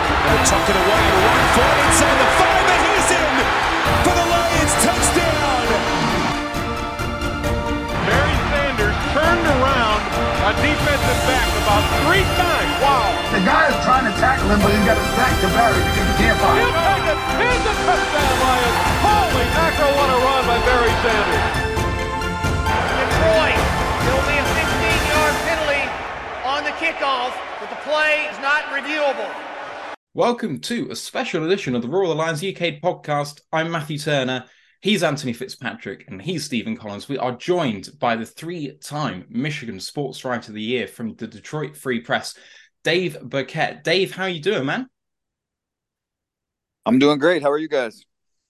They'll tuck it away and run for it inside the 5, and he's in for the Lions touchdown. Barry Sanders turned around a defensive back about 3 times. Wow. The guy is trying to tackle him, but he's got his back to Barry because he can't find him. He'll take it. Here's a touchdown, Lions. Holy mackerel, what a run by Barry Sanders. Detroit, there'll be a 15-yard penalty on the kickoff, but the play is not reviewable. Welcome to a special edition of the Roar of the Lions UK podcast. I'm Matthew Turner, he's Anthony Fitzpatrick, and he's Stephen Collins. We are joined by the 3-time Michigan Sports Writer of the Year from the Detroit Free Press, Dave Birkett. Dave, how are you doing, man? I'm doing great. How are you guys?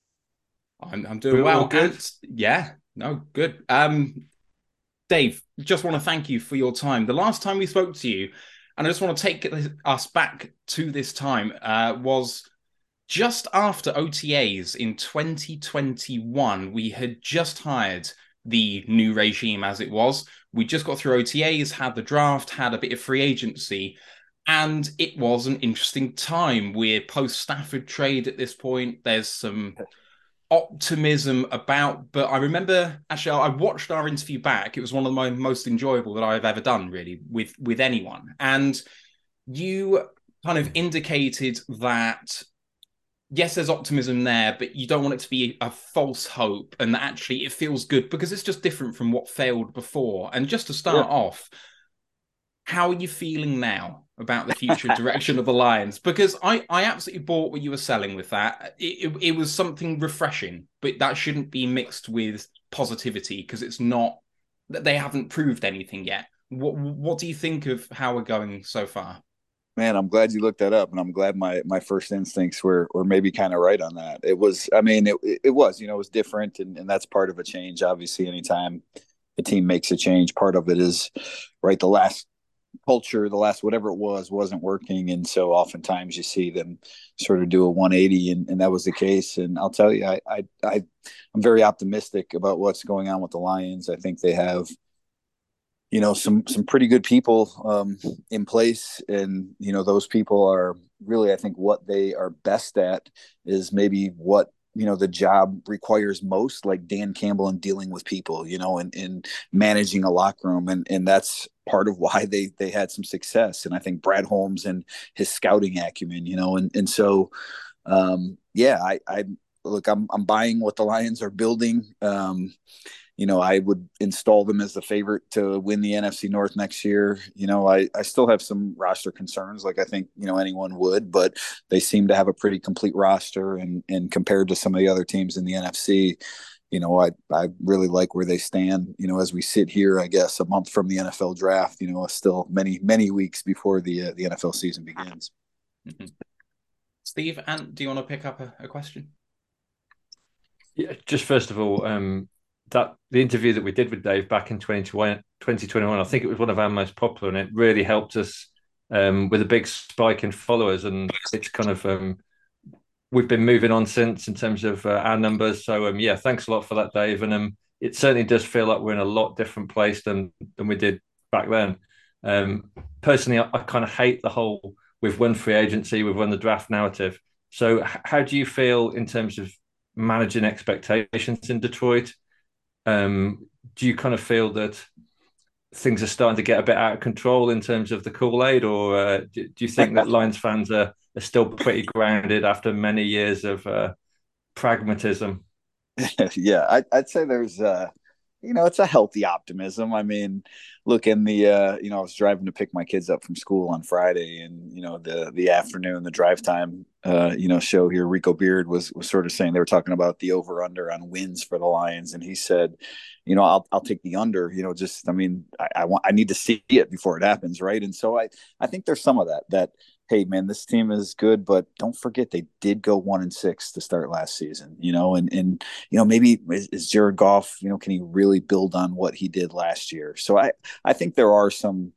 I'm doing well. Good. Good. Dave, just want to thank you for your time. The last time we spoke to you, and I just want to take us back to this time, was just after OTAs in 2021. We had just hired the new regime, as it was. We just got through OTAs, had the draft, had a bit of free agency, and it was an interesting time. We're post-Stafford trade at this point. There's some optimism about, but I remember, actually, I watched our interview back. It was one of my most enjoyable that I've ever done, really, with anyone. And you kind of indicated that, yes, there's optimism there, but you don't want it to be a false hope, and that actually it feels good because it's just different from what failed before. And just to start off, how are you feeling now about the future direction of the Lions? Because I absolutely bought what you were selling with that. It was something refreshing, but that shouldn't be mixed with positivity because it's not, they haven't proved anything yet. What do you think of how we're going so far? Man, I'm glad you looked that up, and I'm glad my first instincts were maybe kind of right on that. It was, I mean, it was, it was different, and that's part of a change. Obviously, anytime a team makes a change, part of it is, right, the last culture, the last whatever it was, wasn't working, and so oftentimes you see them sort of do a 180, and that was the case. And I'll tell you, I'm very optimistic about what's going on with the Lions. I think they have, some pretty good people in place, and those people are really, I think, what they are best at is maybe what the job requires most, like Dan Campbell, and dealing with people, and managing a locker room, and that's part of why they had some success. And I think Brad Holmes and his scouting acumen, and so I look, I'm buying what the Lions are building. I would install them as the favorite to win the NFC North next year. I still have some roster concerns, like I think, anyone would, but they seem to have a pretty complete roster. And compared to some of the other teams in the NFC, I really like where they stand, as we sit here, I guess, a month from the NFL draft, still many, many weeks before the NFL season begins. Mm-hmm. Steve, do you want to pick up a question? Yeah, just first of all, that the interview that we did with Dave back in 2021, I think it was one of our most popular, and it really helped us with a big spike in followers. And it's kind of we've been moving on since in terms of our numbers. So thanks a lot for that, Dave. And it certainly does feel like we're in a lot different place than we did back then. Personally, I kind of hate the whole we've won free agency, we've won the draft narrative. So how do you feel in terms of managing expectations in Detroit? Do you kind of feel that things are starting to get a bit out of control in terms of the Kool-Aid, or do you think that Lions fans are still pretty grounded after many years of pragmatism? Yeah, I'd say there's it's a healthy optimism. I mean, look, I was driving to pick my kids up from school on Friday, and the afternoon, the drive time show here, Rico Beard was sort of saying, they were talking about the over under on wins for the Lions, and he said, I'll take the under. I need to see it before it happens, right? And so I think there's some of that. Hey, man, this team is good, but don't forget they did go 1-6 to start last season, and maybe is Jared Goff, can he really build on what he did last year? So I think there are some,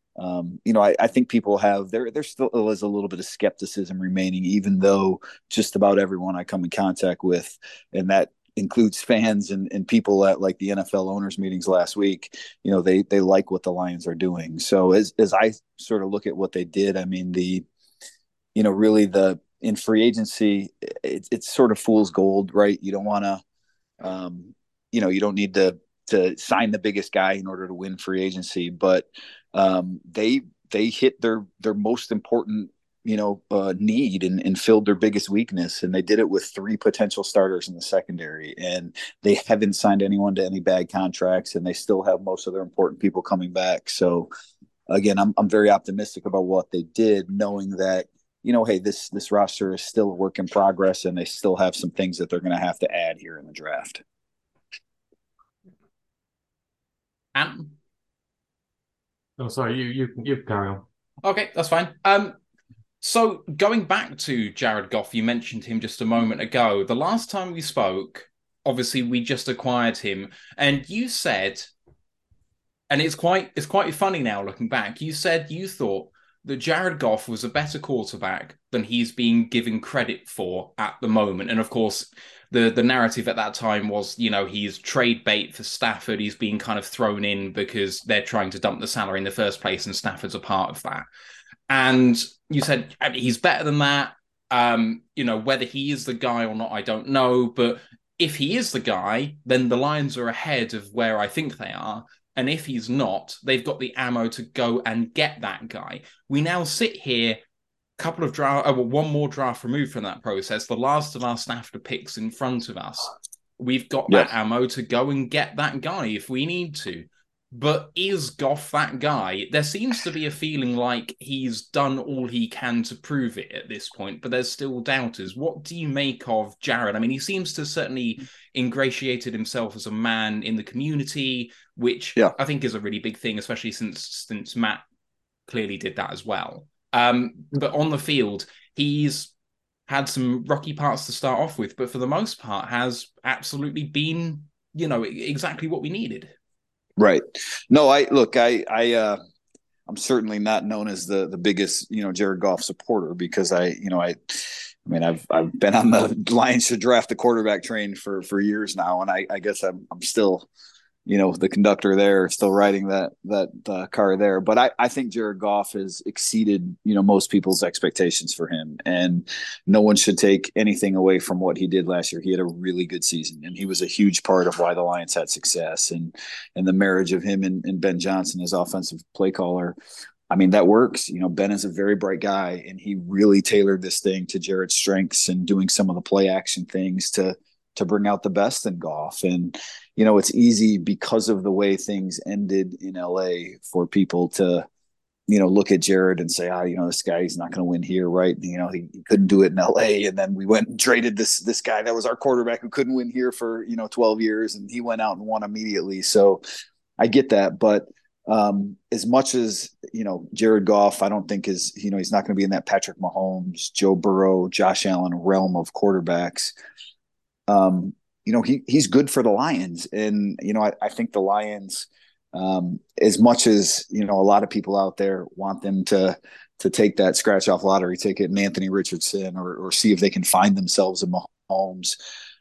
I think people have, there still is a little bit of skepticism remaining, even though just about everyone I come in contact with, and that includes fans and people at like the NFL owners meetings last week, they like what the Lions are doing. So as I sort of look at what they did, I mean, really in free agency, it's sort of fool's gold, right? You don't want to, you don't need to sign the biggest guy in order to win free agency, but they hit their most important need and filled their biggest weakness, and they did it with 3 potential starters in the secondary, and they haven't signed anyone to any bad contracts, and they still have most of their important people coming back. So again, I'm very optimistic about what they did, knowing that hey, this roster is still a work in progress, and they still have some things that they're going to have to add here in the draft. And oh, sorry, you carry on. Okay, that's fine. So going back to Jared Goff, you mentioned him just a moment ago. The last time we spoke, obviously we just acquired him, and you said, and it's quite funny now looking back, you said you thought that Jared Goff was a better quarterback than he's being given credit for at the moment. And of course, the narrative at that time was, he's trade bait for Stafford. He's being kind of thrown in because they're trying to dump the salary in the first place, and Stafford's a part of that. And you said he's better than that. Whether he is the guy or not, I don't know. But if he is the guy, then the Lions are ahead of where I think they are. And if he's not, they've got the ammo to go and get that guy. We now sit here, one more draft removed from that process, the last of our Stafford picks in front of us. We've got that ammo to go and get that guy if we need to. But is Goff that guy? There seems to be a feeling like he's done all he can to prove it at this point, but there's still doubters. What do you make of Jared? I mean, he seems to certainly ingratiated himself as a man in the community, which I think is a really big thing, especially since Matt clearly did that as well. But on the field, he's had some rocky parts to start off with, but for the most part has absolutely been, exactly what we needed. Right. No, I'm certainly not known as the biggest, Jared Goff supporter, because I've been on the Lions to draft the quarterback train for years now. And I guess I'm still, the conductor there, still riding that car there. But I think Jared Goff has exceeded, most people's expectations for him. And no one should take anything away from what he did last year. He had a really good season, and he was a huge part of why the Lions had success. And the marriage of him and Ben Johnson as offensive play caller, I mean, that works. Ben is a very bright guy, and he really tailored this thing to Jared's strengths and doing some of the play action things to bring out the best in Goff. And, it's easy because of the way things ended in LA for people to, look at Jared and say, this guy, he's not going to win here. Right. He couldn't do it in LA. And then we went and traded this guy that was our quarterback who couldn't win here for, 12 years. And he went out and won immediately. So I get that. But as much as, Jared Goff, I don't think he's not going to be in that Patrick Mahomes, Joe Burrow, Josh Allen realm of quarterbacks. He's good for the Lions. And, I think the Lions, as much as, a lot of people out there want them to take that scratch off lottery ticket and Anthony Richardson or see if they can find themselves in Mahomes.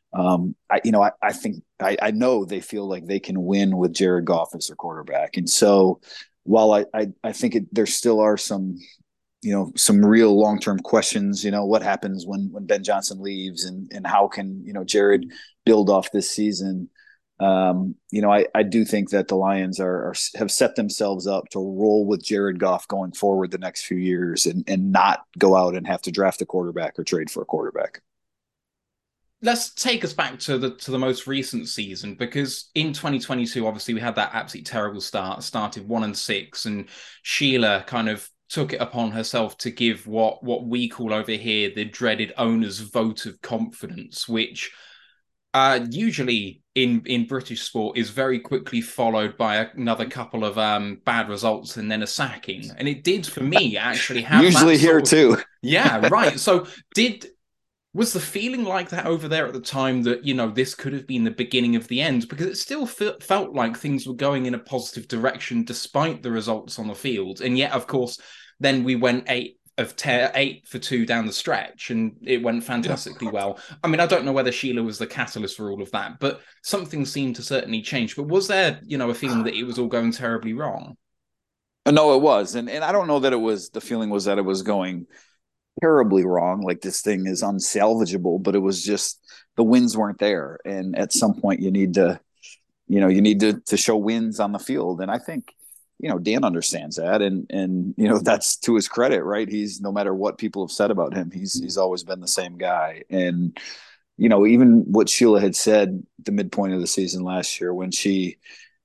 I know they feel like they can win with Jared Goff as their quarterback. And so while I think there still are some real long-term questions, what happens when Ben Johnson leaves and how can, Jared build off this season. I do think that the Lions have set themselves up to roll with Jared Goff going forward the next few years and not go out and have to draft a quarterback or trade for a quarterback. Let's take us back to the most recent season, because in 2022, obviously we had that absolutely terrible start, started 1-6, and Sheila kind of took it upon herself to give what we call over here the dreaded owner's vote of confidence, which usually in British sport is very quickly followed by another couple of bad results and then a sacking. And it did for me actually have usually here too. Yeah, right. So was the feeling like that over there at the time that, this could have been the beginning of the end? Because it still felt like things were going in a positive direction despite the results on the field. And yet, of course, then we went 8 for 2 down the stretch, and it went fantastically well. I mean, I don't know whether Sheila was the catalyst for all of that, but something seemed to certainly change. But was there, a feeling that it was all going terribly wrong? No, it was. And I don't know that the feeling was that it was going terribly wrong. Like this thing is unsalvageable, but it was just the wins weren't there. And at some point you need to, to show wins on the field. And I think, Dan understands that. And, that's to his credit, right? He's, no matter what people have said about him, he's always been the same guy. And, even what Sheila had said the midpoint of the season last year when she,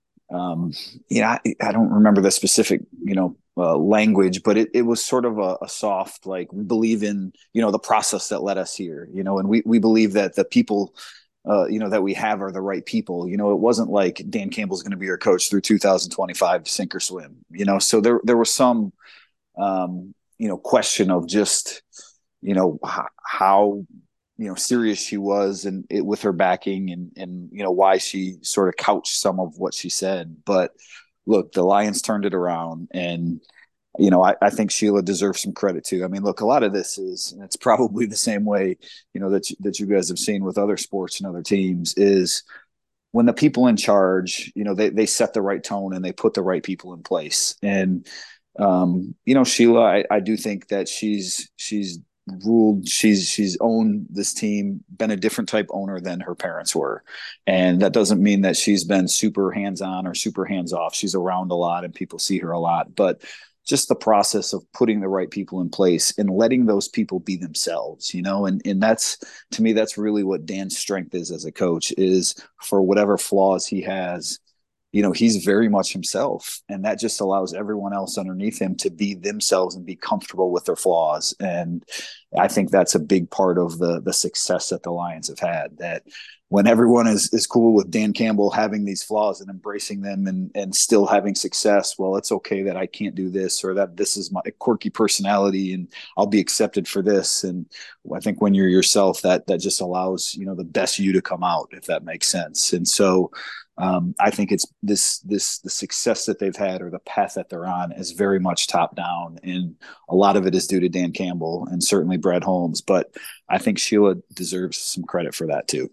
I don't remember the specific, language, but it was sort of a soft, like, we believe in, the process that led us here, and we believe that the people, that we have are the right people. It wasn't like Dan Campbell's going to be your coach through 2025, sink or swim, so there was some, question of just, how, serious she was and it with her backing and, why she sort of couched some of what she said. But look, the Lions turned it around and, I think Sheila deserves some credit too. I mean, look, a lot of this is, and it's probably the same way, that you guys have seen with other sports and other teams is when the people in charge, they set the right tone and they put the right people in place. And, Sheila, I do think that she's ruled, she's owned this team, been a different type owner than her parents were. And that doesn't mean that she's been super hands-on or super hands-off. She's around a lot and people see her a lot, but just the process of putting the right people in place and letting those people be themselves, and that's, to me, that's really what Dan's strength is as a coach, is for whatever flaws he has, he's very much himself, and that just allows everyone else underneath him to be themselves and be comfortable with their flaws. And I think that's a big part of the success that the Lions have had, that when everyone is cool with Dan Campbell having these flaws and embracing them and still having success, well, it's okay that I can't do this, or that this is my quirky personality and I'll be accepted for this. And I think when you're yourself, that just allows, the best you to come out, if that makes sense. And so I think it's the success that they've had, or the path that they're on, is very much top down. And a lot of it is due to Dan Campbell and certainly Brad Holmes. But I think Sheila deserves some credit for that too.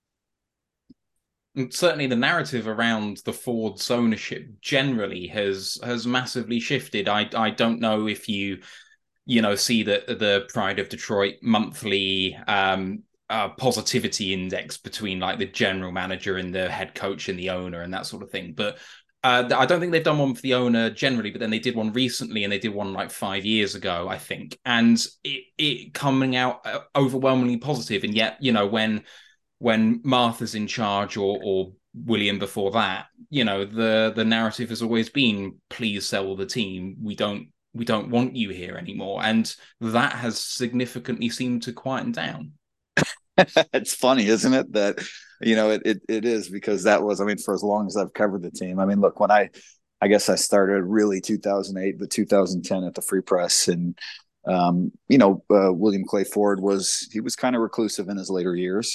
And certainly the narrative around the Ford's ownership generally has massively shifted. I don't know if you see the Pride of Detroit monthly positivity index between like the general manager and the head coach and the owner and that sort of thing. But I don't think they've done one for the owner generally, but then they did one recently and they did one like 5 years ago, I think. And it coming out overwhelmingly positive. And yet, when Martha's in charge or William before that, the narrative has always been, please sell the team. We don't want you here anymore. And that has significantly seemed to quieten down. It's funny, isn't it? That, it is, because that was, for as long as I've covered the team. Look, when I guess I started really 2008, but 2010 at the Free Press, and William Clay Ford was kind of reclusive in his later years.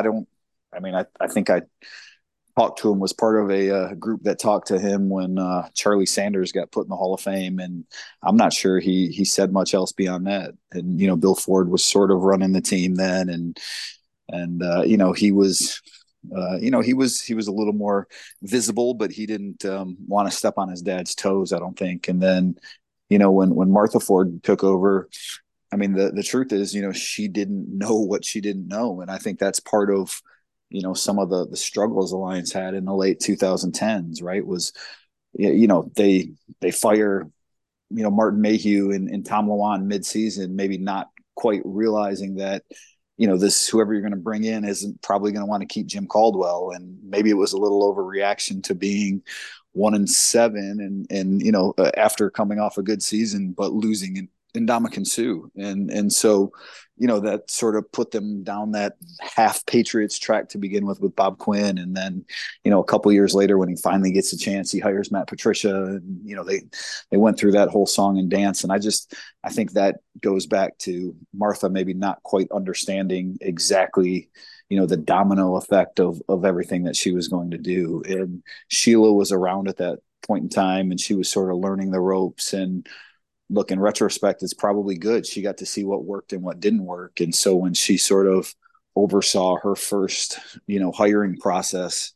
I think I talked to him, was part of a group that talked to him when Charlie Sanders got put in the Hall of Fame. And I'm not sure he said much else beyond that. And, Bill Ford was sort of running the team then. And he was, he was a little more visible, but he didn't want to step on his dad's toes, I don't think. And then, when Martha Ford took over, the truth is, she didn't know what she didn't know. And I think that's part of, some of the struggles the Lions had in the late 2010s, right? Was, they fire, Martin Mayhew and Tom Lawan midseason, maybe not quite realizing that, this, whoever you're going to bring in isn't probably going to want to keep Jim Caldwell. And maybe it was a little overreaction to being 1-7 and after coming off a good season, but losing Ndamukong Suh. And so, that sort of put them down that half Patriots track to begin with Bob Quinn. And then, a couple years later, when he finally gets a chance, he hires Matt Patricia. And, they went through that whole song and dance. And I think that goes back to Martha maybe not quite understanding exactly, the domino effect of everything that she was going to do. And Sheila was around at that point in time, and she was sort of learning the ropes. And look, in retrospect, it's probably good. She got to see what worked and what didn't work. And so when she sort of oversaw her first, hiring process,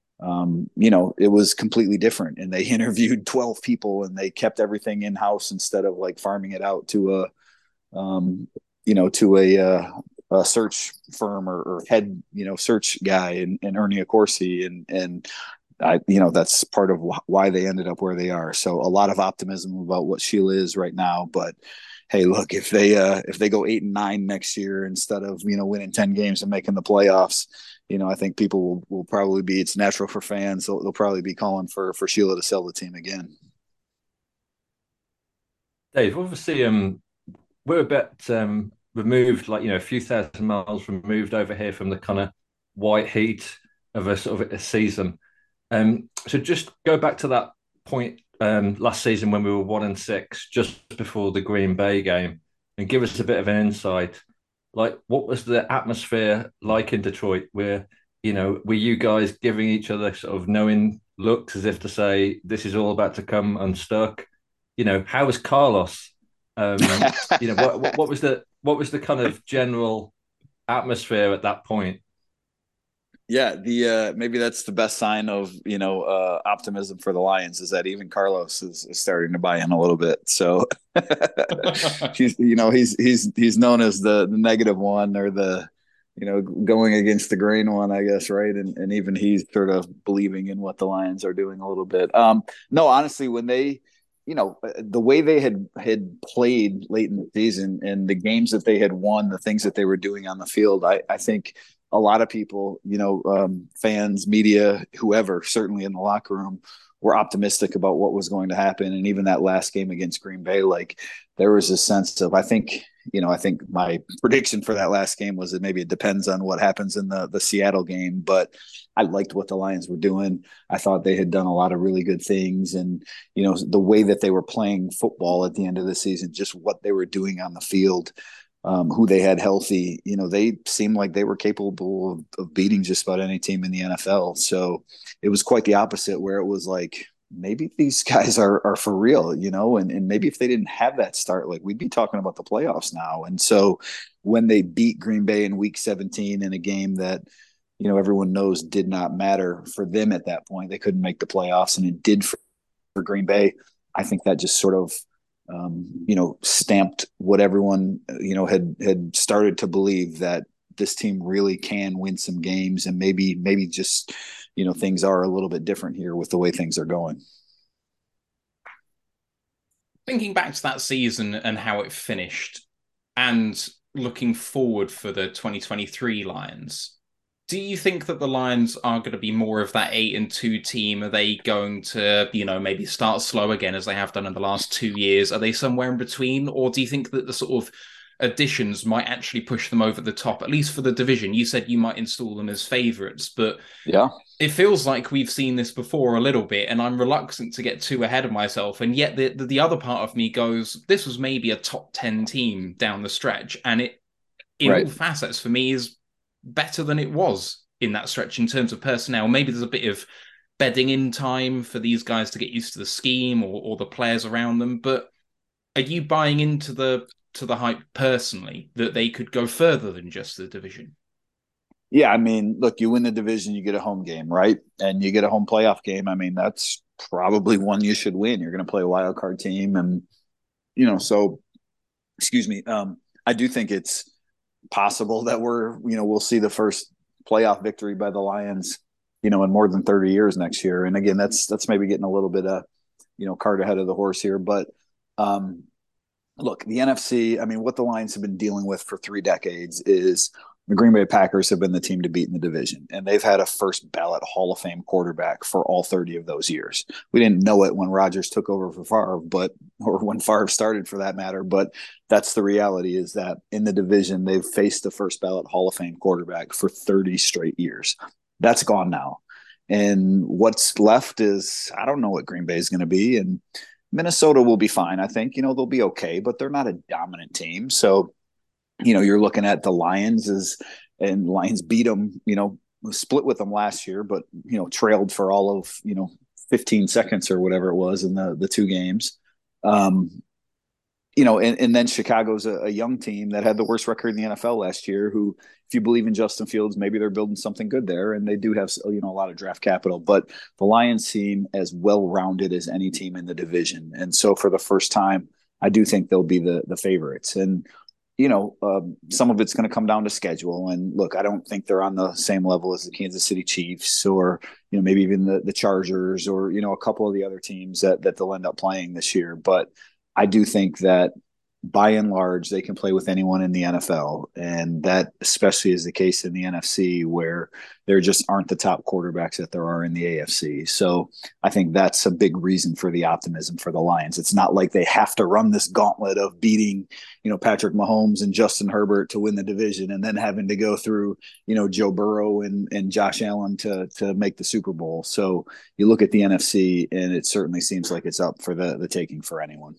it was completely different. And they interviewed 12 people and they kept everything in house instead of like farming it out to to a search firm or head, search guy and Ernie Accorsi. And that's part of why they ended up where they are. So a lot of optimism about what Sheila is right now, but hey, look, if they go 8-9 next year instead of, winning 10 games and making the playoffs, I think people will probably be, it's natural for fans. So they'll probably be calling for Sheila to sell the team again. Dave, obviously, we're a bit removed, like, a few thousand miles removed over here from the kind of white heat of a sort of a season. So just go back to that point last season when we were 1-6, just before the Green Bay game, and give us a bit of an insight. Like, what was the atmosphere like in Detroit? Were you guys giving each other sort of knowing looks as if to say, this is all about to come unstuck? How was Carlos? What was the kind of general atmosphere at that point? Yeah, maybe that's the best sign of optimism for the Lions, is that even Carlos is starting to buy in a little bit. So he's known as the negative one, or the going against the grain one, I guess, right? And even he's sort of believing in what the Lions are doing a little bit. No, honestly, when they, the way they had played late in the season and the games that they had won, the things that they were doing on the field, I think a lot of people, fans, media, whoever, certainly in the locker room, were optimistic about what was going to happen. And even that last game against Green Bay, like, there was a sense of, I think my prediction for that last game was that maybe it depends on what happens in the Seattle game, but I liked what the Lions were doing. I thought they had done a lot of really good things. And, the way that they were playing football at the end of the season, just what they were doing on the field, who they had healthy, they seemed like they were capable of beating just about any team in the NFL. So it was quite the opposite, where it was like, maybe these guys are for real, and maybe if they didn't have that start, like, we'd be talking about the playoffs now. And so when they beat Green Bay in week 17 in a game that, everyone knows did not matter for them at that point, they couldn't make the playoffs, and it did for Green Bay. I think that just sort of, stamped what everyone, had started to believe, that this team really can win some games, and maybe just, things are a little bit different here with the way things are going. Thinking back to that season and how it finished, and looking forward for the 2023 Lions, do you think that the Lions are going to be more of that 8-2 team? Are they going to, maybe start slow again as they have done in the last 2 years? Are they somewhere in between? Or do you think that the sort of additions might actually push them over the top, at least for the division? You said you might install them as favourites, but yeah, it feels like we've seen this before a little bit, and I'm reluctant to get too ahead of myself. And yet the other part of me goes, this was maybe a top 10 team down the stretch, and it, in all facets for me, is better than it was in that stretch in terms of personnel. Maybe there's a bit of bedding in time for these guys to get used to the scheme or the players around them. But are you buying into the hype personally that they could go further than just the division? Yeah, I mean, look, you win the division, you get a home game, right? And you get a home playoff game. I mean, that's probably one you should win. You're going to play a wild card team. And, so, excuse me, I do think it's possible that we'll see the first playoff victory by the Lions, in more than 30 years next year. And again, that's maybe getting a little bit of, cart ahead of the horse here. But look, the NFC, I mean, what the Lions have been dealing with for 3 decades is the Green Bay Packers have been the team to beat in the division, and they've had a first ballot Hall of Fame quarterback for all 30 of those years. We didn't know it when Rodgers took over for Favre, or when Favre started for that matter, but that's the reality, is that in the division, they've faced the first ballot Hall of Fame quarterback for 30 straight years. That's gone now. And what's left is, I don't know what Green Bay is going to be. And Minnesota will be fine. I think, they'll be okay, but they're not a dominant team. So, you're looking at the Lions and Lions beat them, split with them last year, but, trailed for all of, 15 seconds or whatever it was in the 2 games. And then Chicago's a young team that had the worst record in the NFL last year, who, if you believe in Justin Fields, maybe they're building something good there, and they do have, a lot of draft capital. But the Lions seem as well-rounded as any team in the division. And so for the first time, I do think they'll be the favorites. And some of it's going to come down to schedule. And look, I don't think they're on the same level as the Kansas City Chiefs or, maybe even the Chargers or, a couple of the other teams that they'll end up playing this year. But I do think that by and large, they can play with anyone in the NFL. And that especially is the case in the NFC, where there just aren't the top quarterbacks that there are in the AFC. So I think that's a big reason for the optimism for the Lions. It's not like they have to run this gauntlet of beating, Patrick Mahomes and Justin Herbert to win the division and then having to go through, Joe Burrow and Josh Allen to make the Super Bowl. So you look at the NFC and it certainly seems like it's up for the taking for anyone.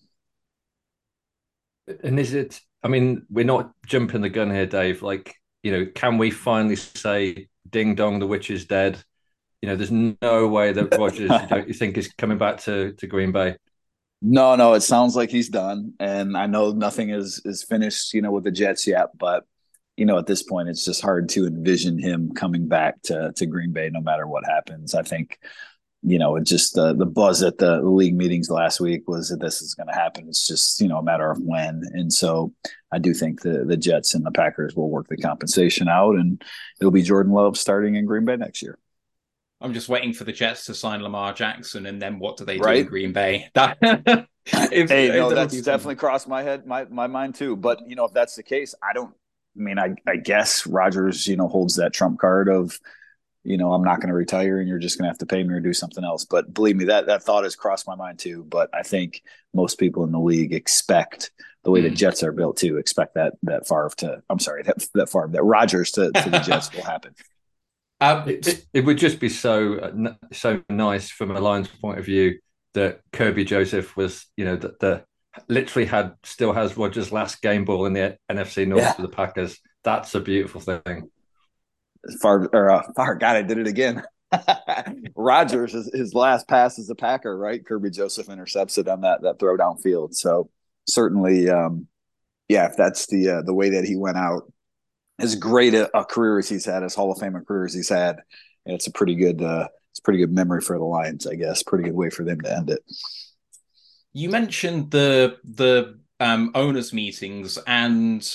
And we're not jumping the gun here, Dave. Can we finally say, ding dong, the witch is dead? There's no way that Rodgers, you think, is coming back to Green Bay. No, it sounds like he's done. And I know nothing is finished, with the Jets yet. But, at this point, it's just hard to envision him coming back to Green Bay no matter what happens. I think just the buzz at the league meetings last week was that this is going to happen. It's just, a matter of when. And so I do think the Jets and the Packers will work the compensation out, and it'll be Jordan Love starting in Green Bay next year. I'm just waiting for the Jets to sign Lamar Jackson, and then what do they do right? in Green Bay? That's definitely crossed my mind too. But, if that's the case, I guess Rodgers, holds that trump card of, I'm not going to retire and you're just going to have to pay me or do something else. But believe me, that thought has crossed my mind too. But I think most people in the league expect the way the Jets are built to expect that Rodgers to the Jets will happen. It would just be so nice from a Lions point of view that Kirby Joseph was, still has Rodgers' last game ball in the NFC North for the Packers. That's a beautiful thing. God, I did it again. Rodgers, his last pass as a Packer, right? Kirby Joseph intercepts it on that throw downfield. So certainly, if that's the way that he went out, as great a career as he's had, as Hall of Fame career as he's had, and it's a pretty good memory for the Lions, I guess. Pretty good way for them to end it. You mentioned the owners' meetings, and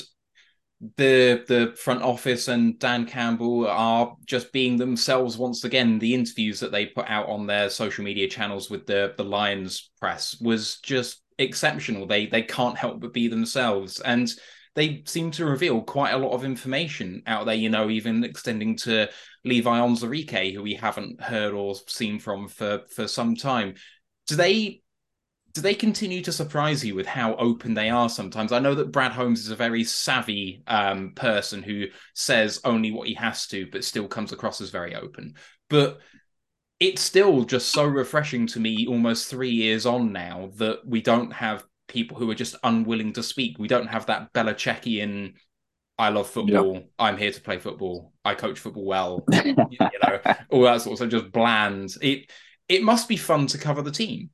the front office and Dan Campbell are just being themselves once again. The interviews that they put out on their social media channels with the Lions press was just exceptional. They can't help but be themselves, and they seem to reveal quite a lot of information out there, even extending to Levi Onwuzurike, who we haven't heard or seen from for some time. Do they continue to surprise you with how open they are sometimes? I know that Brad Holmes is a very savvy person who says only what he has to, but still comes across as very open. But it's still just so refreshing to me almost 3 years on now that we don't have people who are just unwilling to speak. We don't have that Belichickian, I love football, yep. I'm here to play football, I coach football well, all that sort of stuff, just bland. It must be fun to cover the team.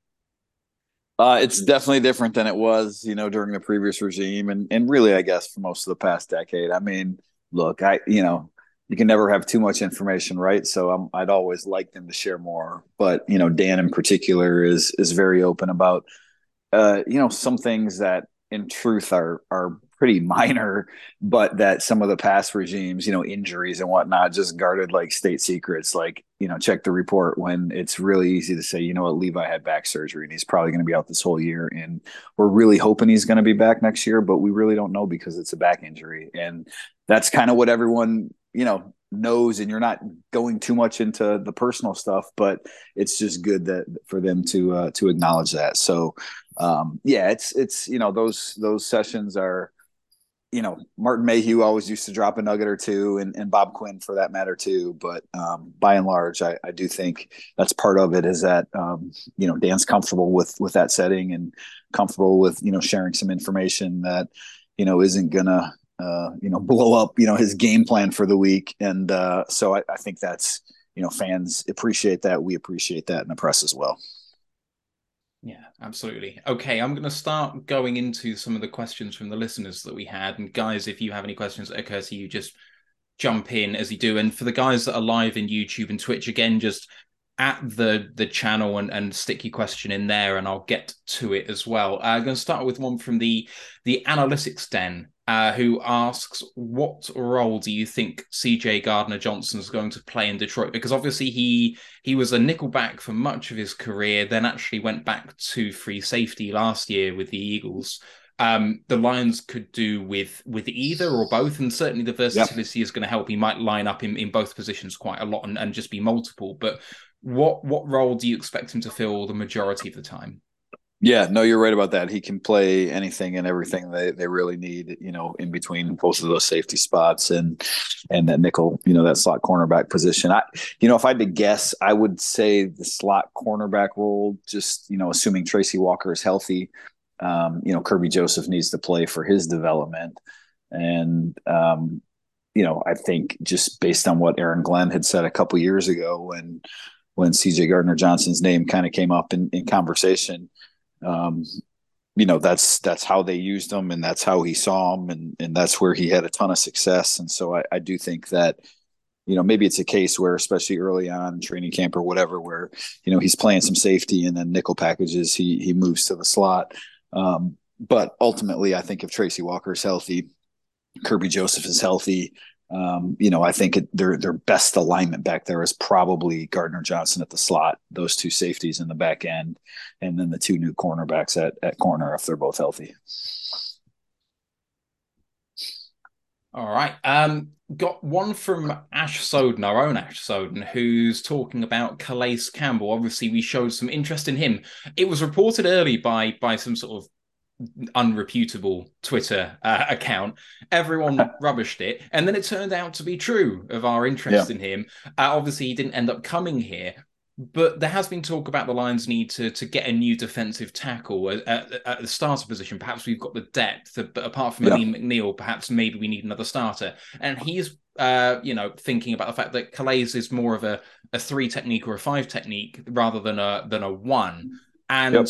It's definitely different than it was, during the previous regime, and really, I guess, for most of the past decade. Look, you can never have too much information, right? So I'd always like them to share more. But Dan in particular is very open about some things that in truth are pretty minor, but that some of the past regimes, injuries and whatnot, just guarded like state secrets. Like, check the report, when it's really easy to say, Levi had back surgery and he's probably going to be out this whole year. And we're really hoping he's going to be back next year, but we really don't know because it's a back injury. And that's kind of what everyone, knows, and you're not going too much into the personal stuff, but it's just good that for them to acknowledge that. So it's those sessions are, Martin Mayhew always used to drop a nugget or two, and Bob Quinn for that matter too. But by and large, I do think that's part of it, is that Dan's comfortable with that setting and comfortable with sharing some information that isn't gonna blow up his game plan for the week. And so I think that's fans appreciate that. We appreciate that in the press as well. Yeah, absolutely. Okay, I'm going to start going into some of the questions from the listeners that we had. And guys, if you have any questions that occur to you, just jump in as you do. And for the guys that are live in YouTube and Twitch, again, just at the channel and stick your question in there, and I'll get to it as well. I'm going to start with one from the Analytics Den, who asks, what role do you think CJ Gardner-Johnson is going to play in Detroit? Because obviously he was a nickelback for much of his career, then actually went back to free safety last year with the Eagles. The Lions could do with either or both, and certainly the versatility is going to help. He might line up in both positions quite a lot and just be multiple. But what role do you expect him to fill the majority of the time? Yeah, no, you're right about that. He can play anything and everything they really need, in between both of those safety spots and that nickel, that slot cornerback position. If I had to guess, I would say the slot cornerback role, just, assuming Tracy Walker is healthy, Kirby Joseph needs to play for his development. And, I think just based on what Aaron Glenn had said a couple years ago when CJ Gardner-Johnson's name kind of came up in conversation, that's how they used him, and that's how he saw him, and that's where he had a ton of success. And so I do think that, maybe it's a case where, especially early on in training camp or whatever, where, he's playing some safety and then nickel packages, he moves to the slot. But ultimately, I think if Tracy Walker is healthy, Kirby Joseph is healthy, I think their best alignment back there is probably Gardner-Johnson at the slot, those two safeties in the back end, and then the two new cornerbacks at corner if they're both healthy. All right. Got one from Ash Soden, our own Ash Soden, who's talking about Calais Campbell. Obviously, we showed some interest in him. It was reported early by some sort of unreputable Twitter account. Everyone rubbished it, and then it turned out to be true of our interest in him. Obviously, he didn't end up coming here, but there has been talk about the Lions need to get a new defensive tackle at the starter position. Perhaps we've got the depth, but apart from Alim McNeill, perhaps maybe we need another starter. And he's thinking about the fact that Calais is more of a 3 technique or a 5 technique rather than a 1. And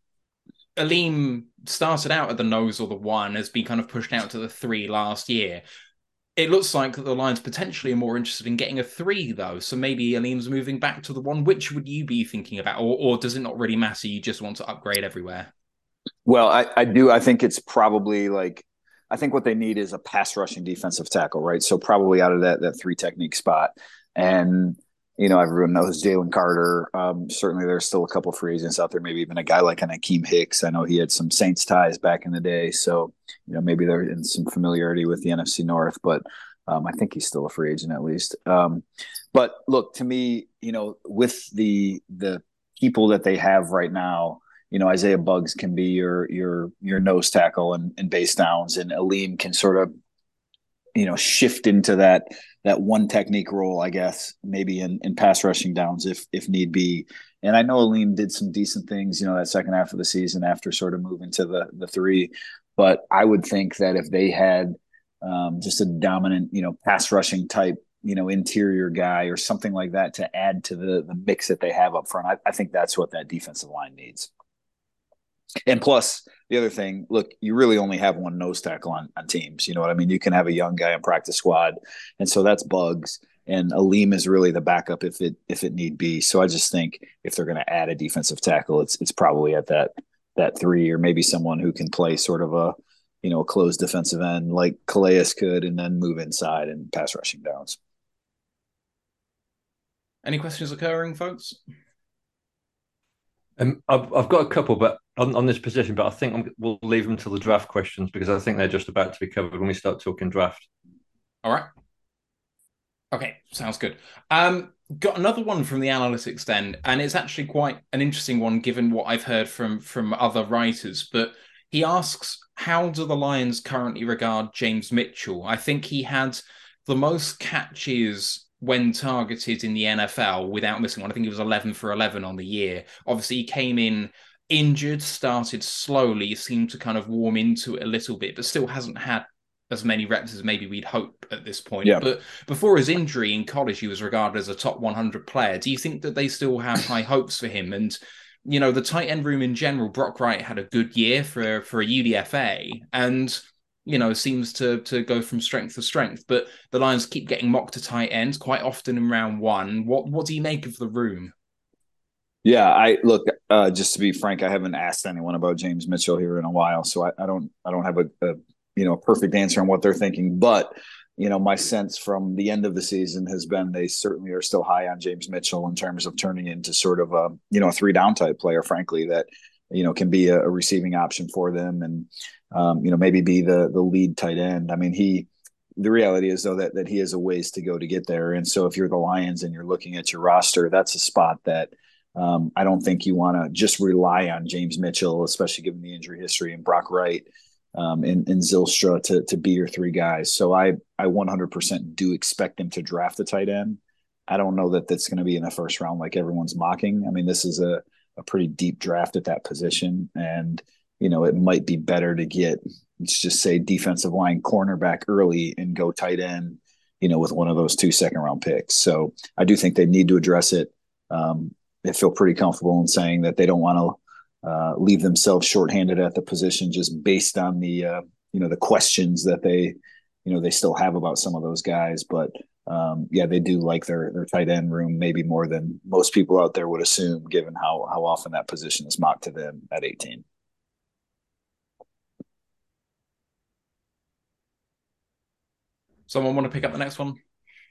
Alim started out at the nose or the 1, has been kind of pushed out to the 3 last year. It looks like the Lions potentially are more interested in getting a 3, though. So maybe Alim's moving back to the 1. Which would you be thinking about? Or does it not really matter? You just want to upgrade everywhere? Well, I do. I think it's probably I think what they need is a pass rushing defensive tackle, right? So probably out of that 3 technique spot. And everyone knows Jalen Carter. Certainly there's still a couple of free agents out there, maybe even a guy like an Akeem Hicks. I know he had some Saints ties back in the day. So, maybe they're in some familiarity with the NFC North, but I think he's still a free agent at least. But look, to me, with the people that they have right now, Isaiah Buggs can be your nose tackle and base downs, and Alim can sort of, shift into that 1 technique role, I guess, maybe in pass rushing downs if need be. And I know Alim did some decent things, that second half of the season after sort of moving to the 3. But I would think that if they had just a dominant, pass rushing type, interior guy or something like that to add to the mix that they have up front, I think that's what that defensive line needs. And plus, the other thing, look, you really only have 1 nose tackle on teams. You know what I mean? You can have a young guy on practice squad, and so that's Buggs. And Alim is really the backup if it need be. So I just think if they're going to add a defensive tackle, it's probably at that 3, or maybe someone who can play sort of a closed defensive end like Calais could, and then move inside and pass rushing downs. Any questions occurring, folks? I've got a couple, but on this position, but I think we'll leave them till the draft questions because I think they're just about to be covered when we start talking draft. All right. Okay, sounds good. Got another one from the Analytics Den, and it's actually quite an interesting one given what I've heard from other writers. But he asks, how do the Lions currently regard James Mitchell? I think he had the most catches when targeted in the NFL without missing one. I think he was 11 for 11 on the year. Obviously, he came in injured, started slowly, seemed to kind of warm into it a little bit, but still hasn't had as many reps as maybe we'd hope at this point. Yeah. But before his injury in college, he was regarded as a top 100 player. Do you think that they still have high hopes for him? And, the tight end room in general, Brock Wright had a good year for a UDFA, and seems to go from strength to strength. But the Lions keep getting mocked to tight ends quite often in round 1. What do you make of the room? Yeah, I look. Just to be frank, I haven't asked anyone about James Mitchell here in a while, so I don't have a perfect answer on what they're thinking. But my sense from the end of the season has been they certainly are still high on James Mitchell in terms of turning into sort of a three down type player, frankly, that can be a receiving option for them, and maybe be the lead tight end. I mean, the reality is though that he has a ways to go to get there, and so if you're the Lions and you're looking at your roster, that's a spot that I don't think you want to just rely on James Mitchell, especially given the injury history, and Brock Wright and Zylstra to be your three guys. So I 100% do expect them to draft a tight end. I don't know that that's going to be in the first round like everyone's mocking. I mean, this is a pretty deep draft at that position, and it might be better to get, let's just say, defensive line cornerback early and go tight end, with one of those 2 second-round picks. So I do think they need to address it. They feel pretty comfortable in saying that they don't want to leave themselves shorthanded at the position just based on the the questions that they still have about some of those guys. But they do like their tight end room maybe more than most people out there would assume, given how often that position is mocked to them at 18. Someone want to pick up the next one?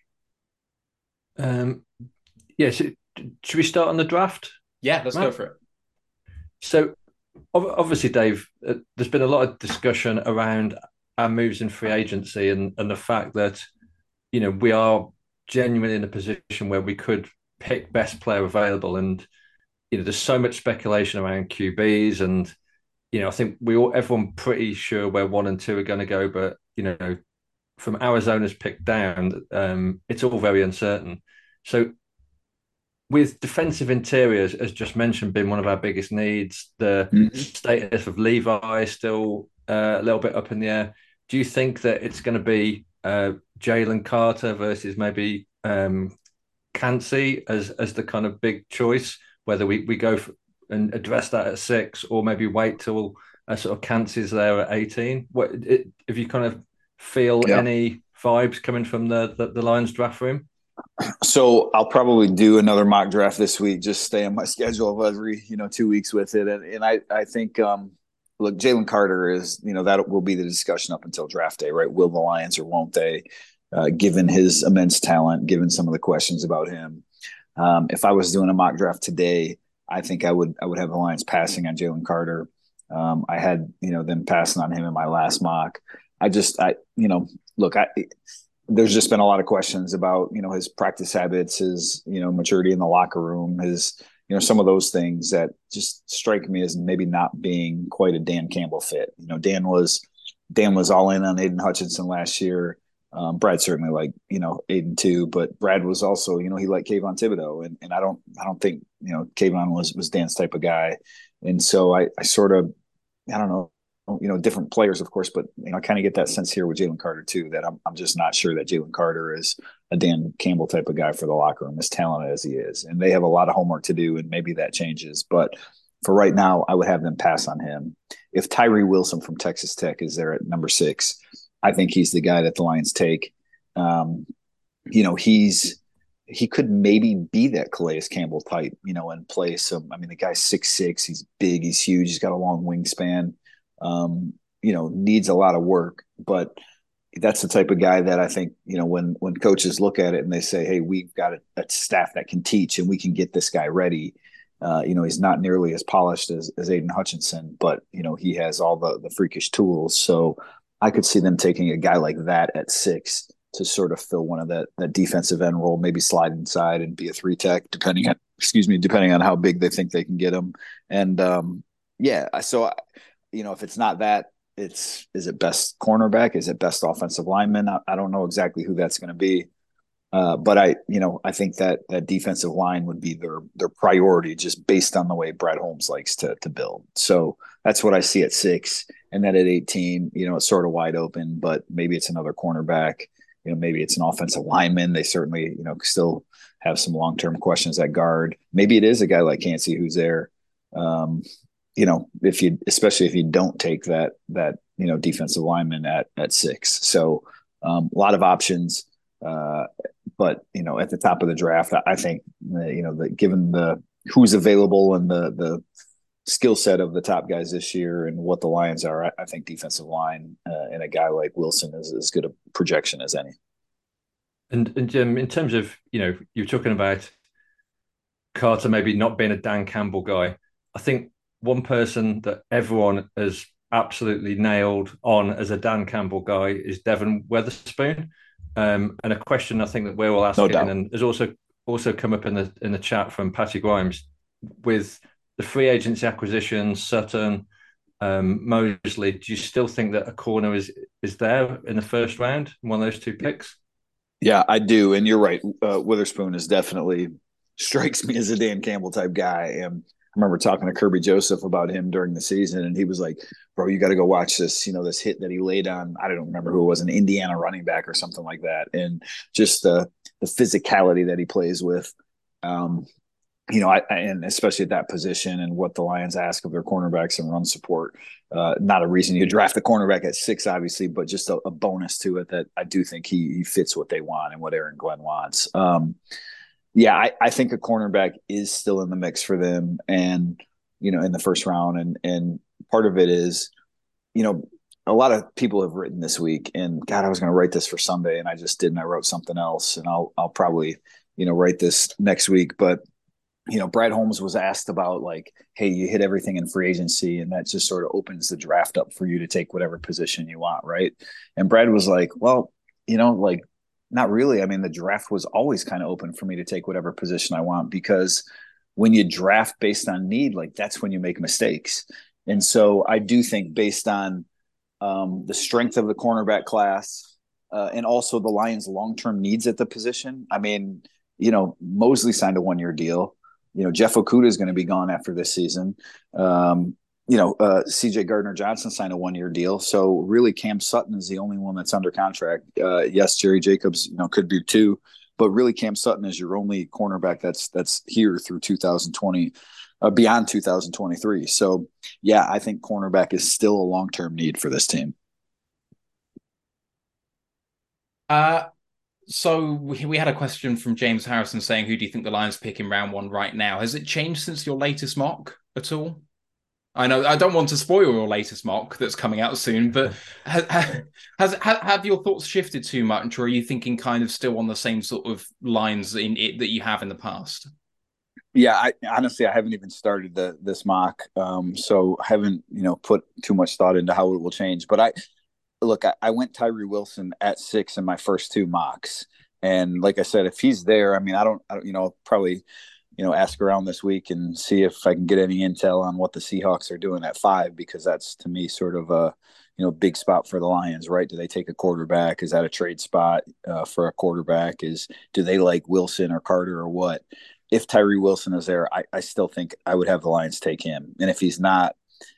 Yes. Should we start on the draft? Yeah, let's go for it. So, obviously, Dave, there's been a lot of discussion around our moves in free agency and the fact that, we are genuinely in a position where we could pick best player available. And, there's so much speculation around QBs. And, I think everyone pretty sure where 1 and 2 are going to go. But, from Arizona's pick down, it's all very uncertain. So, with defensive interiors, as just mentioned, being one of our biggest needs, the status of Levi is still a little bit up in the air. Do you think that it's going to be Jalen Carter versus maybe Kancey as the kind of big choice, whether we go and address that at 6 or maybe wait till sort of Kancey's there at 18? If you kind of feel any vibes coming from the Lions draft room? So I'll probably do another mock draft this week, just stay on my schedule of every 2 weeks with it. And I think look, Jalen Carter is, that will be the discussion up until draft day, right? Will the Lions or won't they, given his immense talent, given some of the questions about him. If I was doing a mock draft today, I think I would have the Lions passing on Jalen Carter. I had, them passing on him in my last mock. There's just been a lot of questions about, his practice habits, his, maturity in the locker room, his, some of those things that just strike me as maybe not being quite a Dan Campbell fit. Dan was all in on Aiden Hutchinson last year. Brad certainly liked, Aiden too, but Brad was also, he liked Kayvon Thibodeau. And I don't think, Kayvon was Dan's type of guy. And so I sort of, I don't know, different players, of course, but I kind of get that sense here with Jalen Carter too, that I'm just not sure that Jalen Carter is a Dan Campbell type of guy for the locker room, as talented as he is. And they have a lot of homework to do, and maybe that changes. But for right now, I would have them pass on him. If Tyree Wilson from Texas Tech is there at number 6, I think he's the guy that the Lions take. He could maybe be that Calais Campbell type, and play some. I mean, the guy's 6'6", he's big, he's huge, he's got a long wingspan. Needs a lot of work, but that's the type of guy that I think, when coaches look at it and they say, hey, we've got a staff that can teach and we can get this guy ready. He's not nearly as polished as Aiden Hutchinson, but, he has all the freakish tools. So I could see them taking a guy like that at 6 to sort of fill one of that defensive end role, maybe slide inside and be a 3-tech, depending on how big they think they can get him. And so if it's not that, is it best cornerback? Is it best offensive lineman? I don't know exactly who that's going to be. But I think that defensive line would be their priority just based on the way Brad Holmes likes to build. So that's what I see at 6. And then at 18, it's sort of wide open, but maybe it's another cornerback. Maybe it's an offensive lineman. They certainly, still have some long-term questions at guard. Maybe it is a guy like Kancey who's there. Especially if you don't take that defensive lineman at 6. So a lot of options, but at the top of the draft, I think given the who's available and the skill set of the top guys this year and what the Lions are, I think defensive line and a guy like Wilson is as good a projection as any. And Jim, in terms of, you're talking about Carter maybe not being a Dan Campbell guy. I think one person that everyone has absolutely nailed on as a Dan Campbell guy is Devon Weatherspoon. And a question I think that we're all asking, and has also come up in the chat from Patty Grimes, with the free agency acquisition, Sutton, Mosley. Do you still think that a corner is there in the first round, one of those two picks? Yeah, I do, and you're right. Witherspoon is definitely strikes me as a Dan Campbell type guy. And I remember talking to Kirby Joseph about him during the season, and he was like, "Bro, you got to go watch this. This hit that he laid on. I don't remember who it was, an Indiana running back or something like that, and just the physicality that he plays with." And especially at that position and what the Lions ask of their cornerbacks and run support. Not a reason you draft the cornerback at 6, obviously, but just a bonus to it that I do think he fits what they want and what Aaron Glenn wants. I think a cornerback is still in the mix for them, and in the first round, and part of it is, a lot of people have written this week, and God, I was going to write this for Sunday, and I just didn't. I wrote something else, and I'll probably write this next week, but. Brad Holmes was asked about like, hey, you hit everything in free agency, and that just sort of opens the draft up for you to take whatever position you want, right? And Brad was like, well, not really. I mean, the draft was always kind of open for me to take whatever position I want, because when you draft based on need, like that's when you make mistakes. And so I do think based on the strength of the cornerback class and also the Lions' long-term needs at the position. I mean, Mosley signed a 1-year deal. Jeff Okudah is going to be gone after this season. CJ Gardner-Johnson signed a 1-year deal. So really Cam Sutton is the only one that's under contract. Yes, Jerry Jacobs, could be 2, but really Cam Sutton is your only cornerback that's here through 2020, beyond 2023. So yeah, I think cornerback is still a long-term need for this team. So we had a question from James Harrison saying, who do you think the Lions pick in round 1 right now? Has it changed since your latest mock at all? I know I don't want to spoil your latest mock that's coming out soon, but have your thoughts shifted too much, or are you thinking kind of still on the same sort of lines in it that you have in the past? Yeah, I honestly haven't even started this mock, so I haven't put too much thought into how it will change. But I went Tyree Wilson at 6 in my first 2 mocks. And like I said, if he's there, I mean, I don't probably, ask around this week and see if I can get any intel on what the Seahawks are doing at 5, because that's to me sort of a, big spot for the Lions, right? Do they take a quarterback? Is that a trade spot for a quarterback? Do they like Wilson or Carter or what? If Tyree Wilson is there, I still think I would have the Lions take him. And if he's not,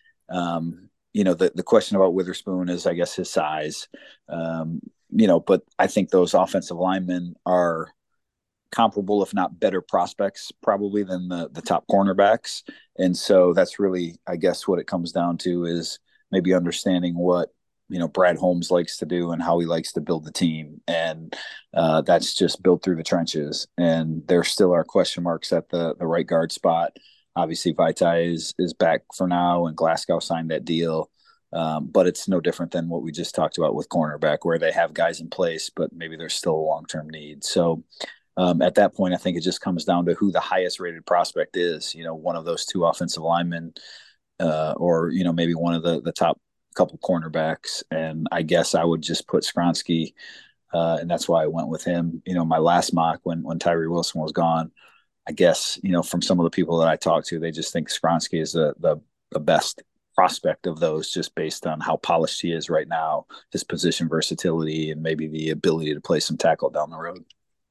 the question about Witherspoon is, I guess, his size, but I think those offensive linemen are comparable, if not better prospects, probably than the top cornerbacks. And so that's really, I guess, what it comes down to is maybe understanding what, Brad Holmes likes to do and how he likes to build the team. And that's just built through the trenches. And there still are question marks at the right guard spot. Obviously, Vaitai is back for now, and Glasgow signed that deal. But it's no different than what we just talked about with cornerback, where they have guys in place, but maybe there's still a long-term need. So at that point, I think it just comes down to who the highest rated prospect is, one of those 2 offensive linemen or, maybe one of the top couple cornerbacks. And I guess I would just put Skronsky, and that's why I went with him. My last mock when Tyree Wilson was gone, I guess, from some of the people that I talked to, they just think Skronsky is the best prospect of those, just based on how polished he is right now, his position versatility, and maybe the ability to play some tackle down the road.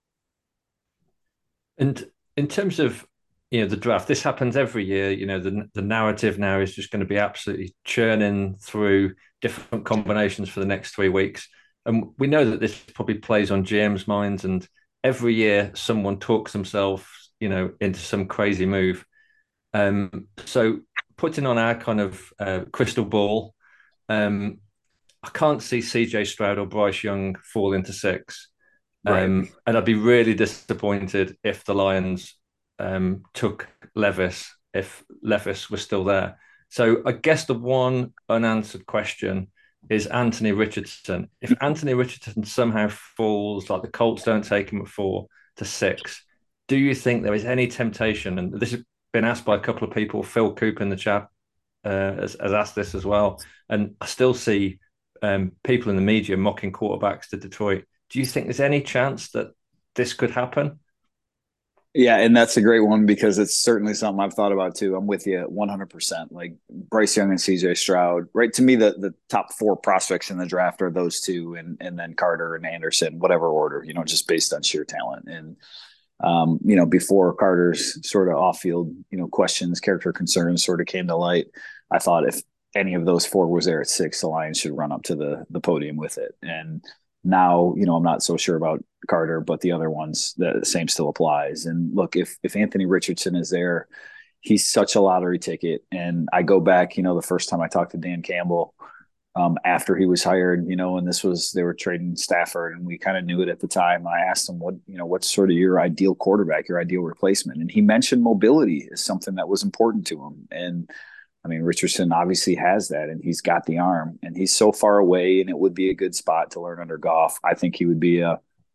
And in terms of, the draft, this happens every year. The narrative now is just going to be absolutely churning through different combinations for the next 3 weeks. And we know that this probably plays on GM's minds, and every year someone talks themselves, into some crazy move. So putting on our kind of crystal ball, I can't see CJ Stroud or Bryce Young fall into 6. Right. And I'd be really disappointed if the Lions took Levis if Levis was still there. So I guess the one unanswered question is Anthony Richardson. If Anthony Richardson somehow falls, like the Colts don't take him at 4 to 6, do you think there is any temptation? And this has been asked by a couple of people. Phil Coop in the chat has asked this as well. And I still see people in the media mocking quarterbacks to Detroit. Do you think there's any chance that this could happen? Yeah, and that's a great one because it's certainly something I've thought about too. I'm with you 100%. Like Bryce Young and CJ Stroud, right? To me, the top 4 prospects in the draft are those two, and then Carter and Anderson, whatever order, just based on sheer talent. And before Carter's sort of off-field, questions, character concerns sort of came to light, I thought if any of those 4 was there at 6, the Lions should run up to the podium with it. And now, I'm not so sure about Carter, but the other ones, the same still applies. And look, if Anthony Richardson is there, he's such a lottery ticket. And I go back, the first time I talked to Dan Campbell after he was hired, and they were trading Stafford, and we kind of knew it at the time. I asked him, what's sort of your ideal quarterback, your ideal replacement? And he mentioned mobility is something that was important to him. And I mean, Richardson obviously has that, and he's got the arm, and he's so far away, and it would be a good spot to learn under Goff. I think he would be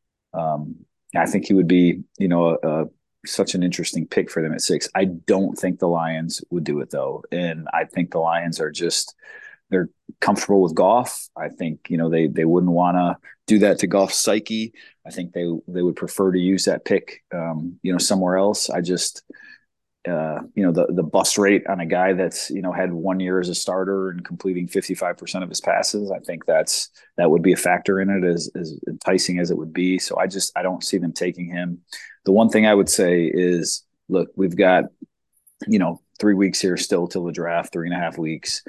such an interesting pick for them at 6. I don't think the Lions would do it though, and I think the Lions are they're comfortable with Goff. I think they wouldn't want to do that to Goff's psyche. I think they would prefer to use that pick somewhere else. I just. The bust rate on a guy that's had 1 year as a starter and completing 55% of his passes, I think that would be a factor in it, as enticing as it would be. So I don't see them taking him. The one thing I would say is, look, we've got 3 weeks here still till the draft, 3.5 weeks,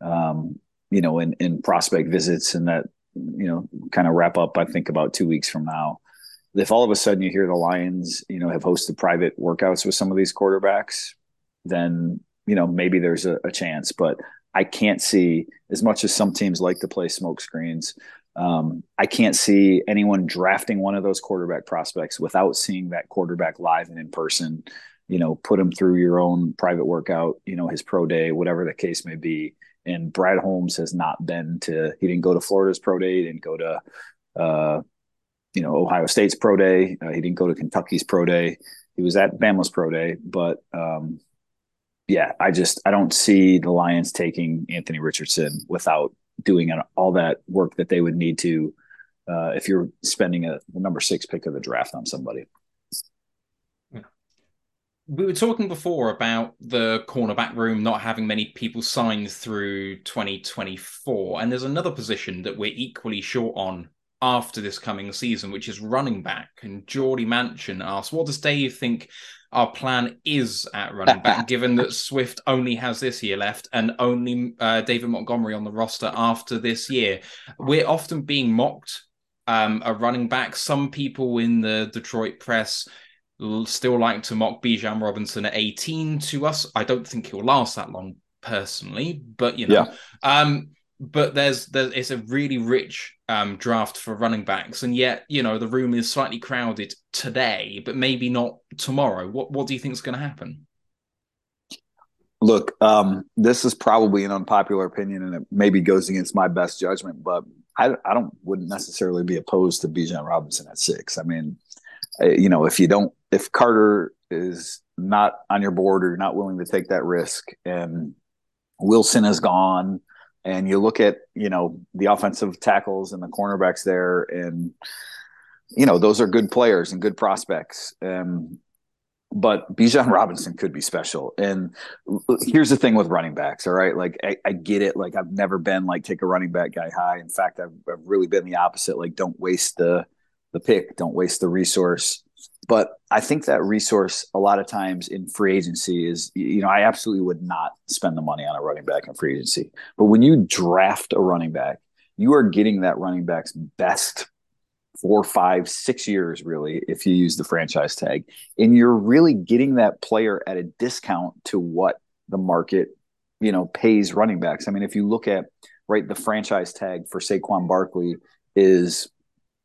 in prospect visits, and that kind of wrap up I think about 2 weeks from now. If all of a sudden you hear the Lions, have hosted private workouts with some of these quarterbacks, then, maybe there's a chance. But I can't see, as much as some teams like to play smoke screens, I can't see anyone drafting one of those quarterback prospects without seeing that quarterback live and in person, put him through your own private workout, his pro day, whatever the case may be. And Brad Holmes has not he didn't go to Florida's pro day. He didn't go to, Ohio State's pro day. He didn't go to Kentucky's pro day. He was at Bama's pro day. But I don't see the Lions taking Anthony Richardson without doing all that work that they would need to if you're spending the number 6 pick of the draft on somebody. We were talking before about the cornerback room not having many people signed through 2024. And there's another position that we're equally short on after this coming season, which is running back. And Geordie Manchin asked, what does Dave think our plan is at running back, given that Swift only has this year left and only David Montgomery on the roster after this year? We're often being mocked a running back. Some people in the Detroit press still like to mock Bijan Robinson at 18 to us. I don't think he'll last that long personally, but but it's a really rich draft for running backs, and yet the room is slightly crowded today, but maybe not tomorrow. What do you think is going to happen? Look, this is probably an unpopular opinion, and it maybe goes against my best judgment, but I wouldn't necessarily be opposed to Bijan Robinson at 6. I mean, if Carter is not on your board or you're not willing to take that risk, and Wilson is gone, and you look at, the offensive tackles and the cornerbacks there, and, those are good players and good prospects. But Bijan Robinson could be special. And here's the thing with running backs, all right? Like, I get it. Like, I've never been like, take a running back guy high. In fact, I've really been the opposite. Like, don't waste the pick, don't waste the resource. But I think that resource a lot of times in free agency is, I absolutely would not spend the money on a running back in free agency. But when you draft a running back, you are getting that running back's best 4, 5, 6 years, really, if you use the franchise tag. And you're really getting that player at a discount to what the market, pays running backs. I mean, if you look at, the franchise tag for Saquon Barkley is,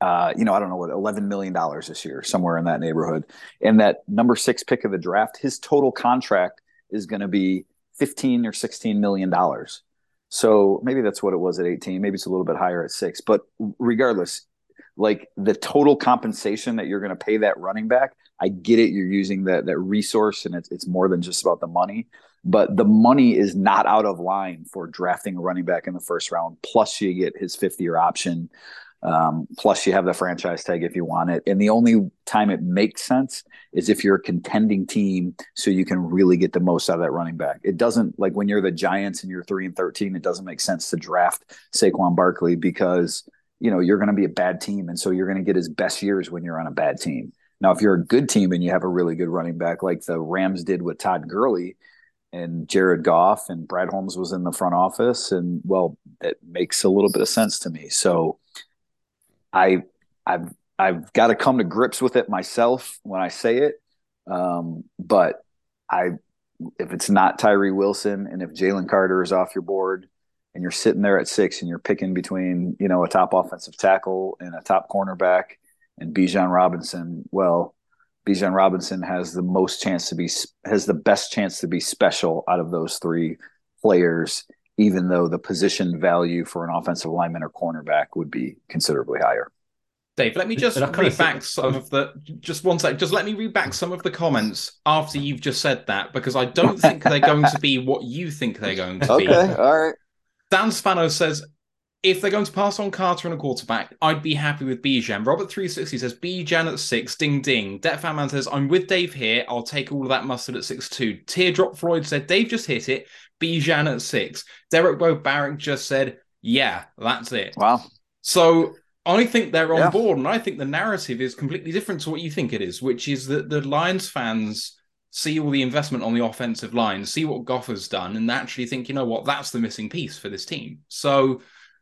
I don't know what, $11 million this year, somewhere in that neighborhood. And that number 6 pick of the draft, his total contract is going to be $15 or $16 million. So maybe that's what it was at 18. Maybe it's a little bit higher at 6. But regardless, like the total compensation that you're going to pay that running back, I get it. You're using that resource, and it's more than just about the money. But the money is not out of line for drafting a running back in the first round. Plus, you get his 5th-year option. Plus, you have the franchise tag if you want it. And the only time it makes sense is if you're a contending team, so you can really get the most out of that running back. It doesn't, like when you're the Giants and you're 3-13, it doesn't make sense to draft Saquon Barkley because you're going to be a bad team, and so you're going to get his best years when you're on a bad team. Now, if you're a good team and you have a really good running back, like the Rams did with Todd Gurley and Jared Goff, and Brad Holmes was in the front office, and well, it makes a little bit of sense to me. So I've got to come to grips with it myself when I say it. But if it's not Tyree Wilson, and if Jalen Carter is off your board, and you're sitting there at 6 and you're picking between, a top offensive tackle and a top cornerback and Bijan Robinson, well, Bijan Robinson has the best chance to be special out of those 3 players, even though the position value for an offensive lineman or cornerback would be considerably higher. Dave, let me just read back some of the. Just one sec. Just let me read back some of the comments after you've just said that, because I don't think they're going to be what you think they're going to be. Okay, all right. Dan Spano says, if they're going to pass on Carter and a quarterback, I'd be happy with Bijan. Robert 360 says, Bijan at 6, ding ding. Det Fan Man says, I'm with Dave here. I'll take all of that mustard at 6'2". Teardrop Floyd said, Dave just hit it. Bijan at 6. Derek Bo Barrick just said, yeah, that's it. Wow. So I think they're on board, and I think the narrative is completely different to what you think it is, which is that the Lions fans see all the investment on the offensive line, see what Goff has done, and actually think, you know what, that's the missing piece for this team. So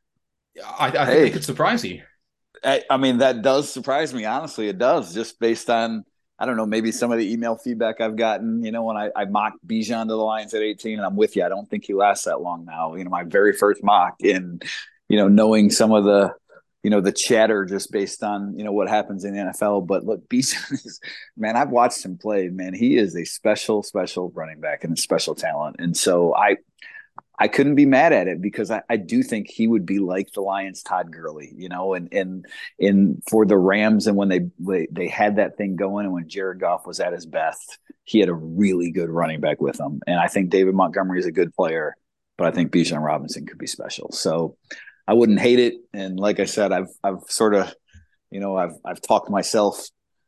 I think it could surprise you. I mean, that does surprise me. Honestly, it does, just based on, I don't know, maybe some of the email feedback I've gotten, when I mocked Bijan to the Lions at 18, and I'm with you. I don't think he lasts that long now. My very first mock, and, knowing some of the, the chatter just based on, what happens in the NFL. But look, Bijan is, man, I've watched him play, man. He is a special running back and a special talent. And so I couldn't be mad at it, because I do think he would be like the Lions' Todd Gurley, and for the Rams. And when they had that thing going, and when Jared Goff was at his best, he had a really good running back with him. And I think David Montgomery is a good player, but I think Bijan Robinson could be special. So I wouldn't hate it. And like I said, I've sort of, I've talked myself,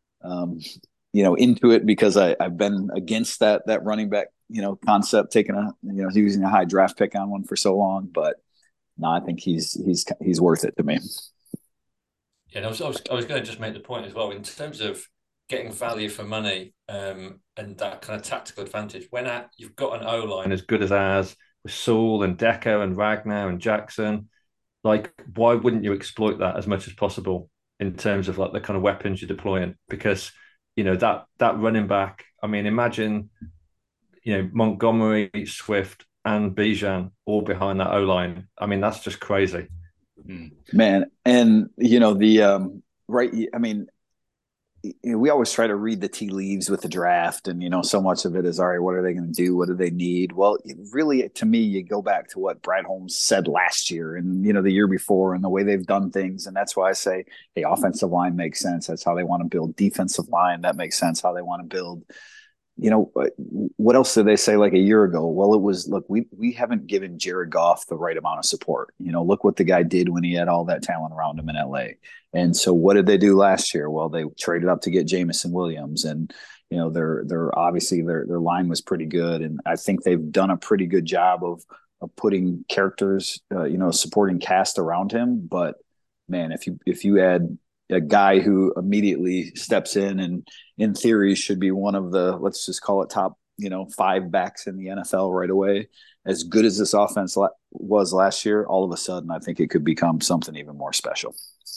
into it, because I've been against that running back, concept, taking using a high draft pick on one for so long. But no, I think he's worth it to me. Yeah, and I was going to just make the point as well, in terms of getting value for money, and that kind of tactical advantage. When you've got an O-line as good as ours, with Saul and Decker and Ragnar and Jackson, like, why wouldn't you exploit that as much as possible in terms of like the kind of weapons you're deploying? Because, that running back, I mean, imagine, Montgomery, Swift, and Bijan all behind that O-line. I mean, that's just crazy. Man. And, right. I mean, we always try to read the tea leaves with the draft, and, so much of it is, all right, what are they going to do? What do they need? Well, really, to me, you go back to what Brad Holmes said last year and, the year before, and the way they've done things. And that's why I say, hey, offensive line makes sense. That's how they want to build. Defensive line, that makes sense, how they want to build. What else did they say like a year ago? Well, it was, look, we haven't given Jared Goff the right amount of support. Look what the guy did when he had all that talent around him in LA. And so what did they do last year? Well, they traded up to get Jameson Williams, and, they're obviously their line was pretty good. And I think they've done a pretty good job of putting characters, supporting cast around him. But man, if you add a guy who immediately steps in and in theory should be one of the, let's just call it top, 5 backs in the NFL right away, as good as this offense was last year, all of a sudden, I think it could become something even more special.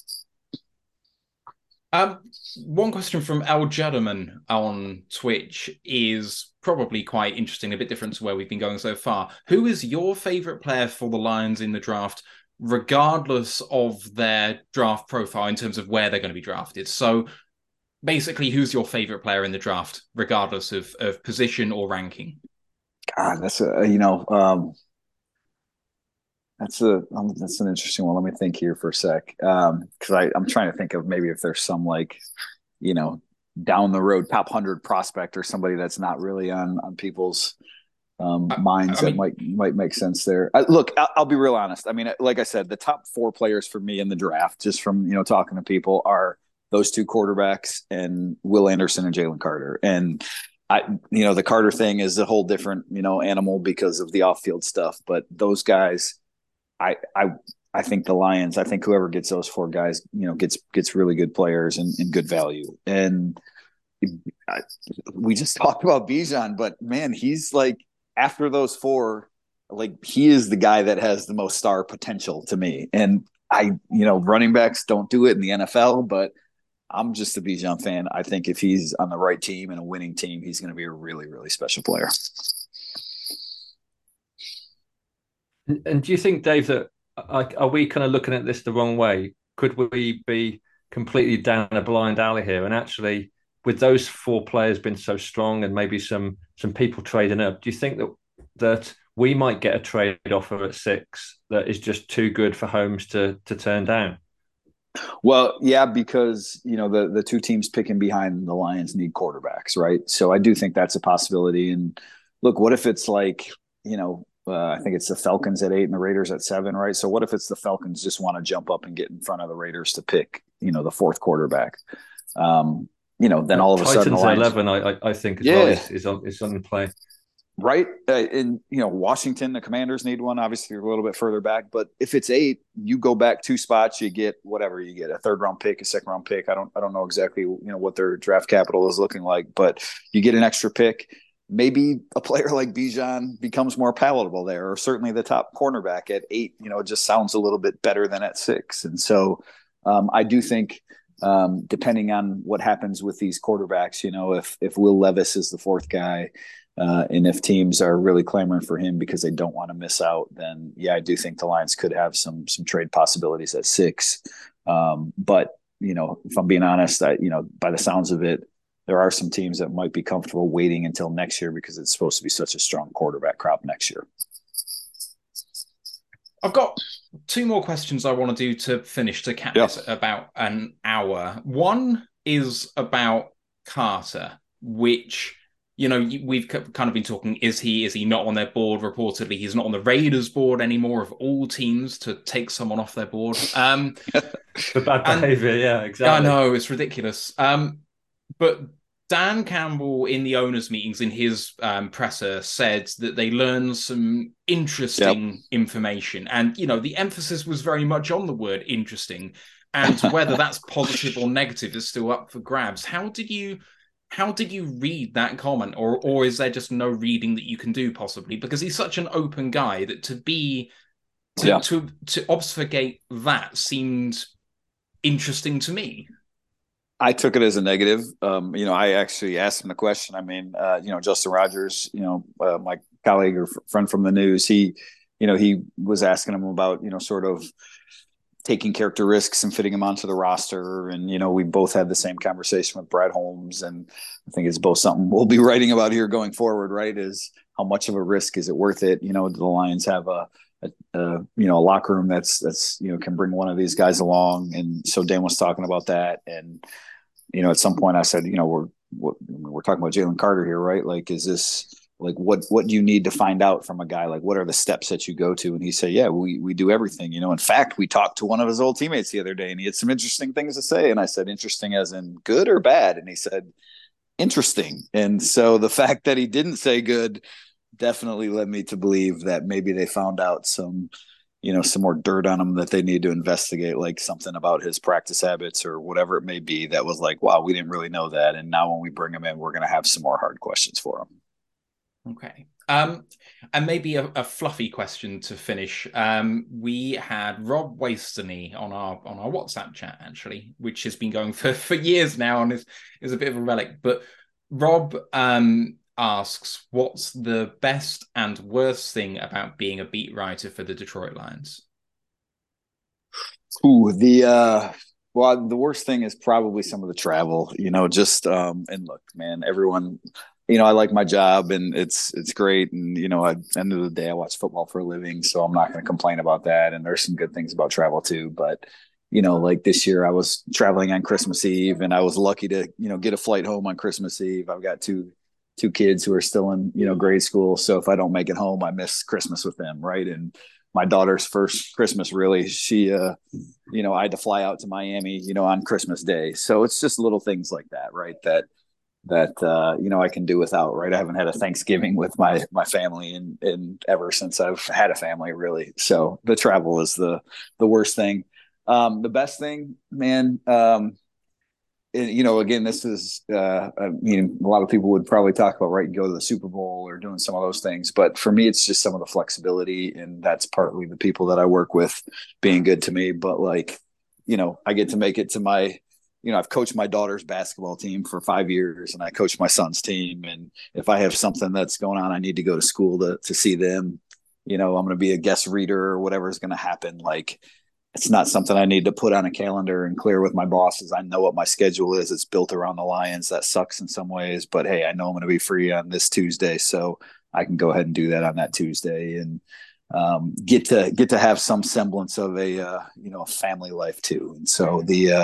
One question from El Judderman on Twitch is probably quite interesting, a bit different to where we've been going so far. Who is your favorite player for the Lions in the draft regardless of their draft profile in terms of where they're going to be drafted. So basically, who's your favorite player in the draft, regardless of position or ranking? God, that's that's an interesting one. Let me think here for a sec, because I'm trying to think of maybe if there's some like, down the road top 100 prospect or somebody that's not really on people's minds that might make sense there. Look, I'll be real honest. I mean, like I said, the top 4 players for me in the draft, just from talking to people, are those 2 quarterbacks and Will Anderson and Jalen Carter. And the Carter thing is a whole different animal because of the off-field stuff. But those guys, I think the Lions, I think whoever gets those 4 guys, gets really good players and good value. And we just talked about Bijan, but man, he's like, after those 4, like, he is the guy that has the most star potential to me. And running backs don't do it in the NFL, but I'm just a Bijan fan. I think if he's on the right team and a winning team, he's going to be a really, really special player. And do you think, Dave, that are we kind of looking at this the wrong way? Could we be completely down a blind alley here? And actually, with those 4 players being so strong and maybe some people trading up, do you think that we might get a trade offer at 6 that is just too good for Holmes to turn down? Well, yeah, because the 2 teams picking behind the Lions need quarterbacks, right? So I do think that's a possibility. And look, what if it's like I think it's the Falcons at 8 and the Raiders at 7, right? So what if it's the Falcons just want to jump up and get in front of the Raiders to pick the 4th quarterback? Then all of a sudden, Titans at 11, I think as well is on play. Right. And, Washington, the Commanders need one. Obviously, you're a little bit further back. But if it's 8, you go back 2 spots, you get whatever you get, a 3rd-round pick, a 2nd-round pick. I don't know exactly, what their draft capital is looking like, but you get an extra pick. Maybe a player like Bijan becomes more palatable there, or certainly the top cornerback at 8, it just sounds a little bit better than at 6. And so I do think, depending on what happens with these quarterbacks, if Will Levis is the 4th guy, and if teams are really clamoring for him because they don't want to miss out, then I do think the Lions could have some trade possibilities at 6. But if I'm being honest, by the sounds of it, there are some teams that might be comfortable waiting until next year because it's supposed to be such a strong quarterback crop next year. I've got 2 more questions I want to do to finish to cap this at about an hour. One is about Carter, which, we've kind of been talking, is he not on their board? Reportedly, he's not on the Raiders board anymore, of all teams to take someone off their board. For bad behavior, yeah, exactly. I know, it's ridiculous. But Dan Campbell in the owners' meetings in his presser said that they learned some interesting information. And, the emphasis was very much on the word interesting. And whether that's positive or negative is still up for grabs. How did you read that comment? Or is there just no reading that you can do possibly? Because he's such an open guy that to obfuscate that seemed interesting to me. I took it as a negative. I actually asked him the question. I mean, Justin Rogers, my colleague or friend from the news, he was asking him about, sort of taking character risks and fitting him onto the roster. And, we both had the same conversation with Brad Holmes. And I think it's both something we'll be writing about here going forward, right? Is how much of a risk is it worth it? Do the Lions have a locker room that's can bring one of these guys along? And so Dan was talking about that. And, at some point I said, we're talking about Jalen Carter here, right? Like, is this like, what do you need to find out from a guy? Like, what are the steps that you go to? And he said, yeah, we do everything. In fact, we talked to one of his old teammates the other day and he had some interesting things to say. And I said, interesting as in good or bad? And he said, interesting. And so the fact that he didn't say good definitely led me to believe that maybe they found out some more dirt on him that they need to investigate, like something about his practice habits or whatever it may be that was like, wow, we didn't really know that. And now when we bring him in, we're going to have some more hard questions for him. Okay. And maybe a fluffy question to finish. We had Rob Wasteney on our WhatsApp chat, actually, which has been going for years now and is a bit of a relic. But Rob asks, what's the best and worst thing about being a beat writer for the Detroit Lions? Ooh, well, the worst thing is probably some of the travel, just and look, man, everyone, I like my job and it's great. And, at the end of the day, I watch football for a living, so I'm not going to complain about that. And there's some good things about travel too. But, like this year I was traveling on Christmas Eve and I was lucky to, get a flight home on Christmas Eve. I've got two kids who are still in, grade school. So if I don't make it home, I miss Christmas with them. Right. And my daughter's first Christmas, really, she, I had to fly out to Miami, on Christmas Day. So it's just little things like that, right? That, I can do without, right? I haven't had a Thanksgiving with my family in ever since I've had a family, really. So the travel is the worst thing. The best thing, man, again, this is, a lot of people would probably talk about, right, go to the Super Bowl or doing some of those things. But for me, it's just some of the flexibility. And that's partly the people that I work with being good to me. But I get to make it to my, I've coached my daughter's basketball team for 5 years and I coach my son's team. And if I have something that's going on, I need to go to school to see them, I'm going to be a guest reader or whatever is going to happen. It's not something I need to put on a calendar and clear with my bosses. I know what my schedule is. It's built around the Lions. That sucks in some ways, but hey, I know I'm going to be free on this Tuesday, so I can go ahead and do that on that Tuesday and get to have some semblance of a family life too. And so